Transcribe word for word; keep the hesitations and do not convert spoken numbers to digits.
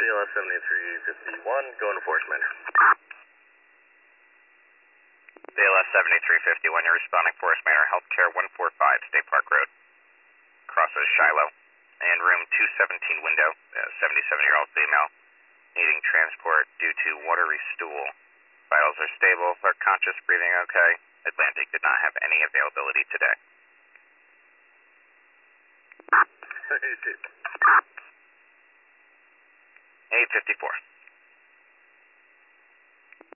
B L S seventy-three fifty-one, going to Forest Manor. B L S seventy-three fifty-one, you're responding Forest Manor, Healthcare one forty-five, State Park Road. Crosses Shiloh. And room two seventeen window, a seventy-seven-year-old female, needing transport due to watery stool. Vitals are stable, are conscious, breathing okay. Atlantic did not have any availability today. eight fifty-four.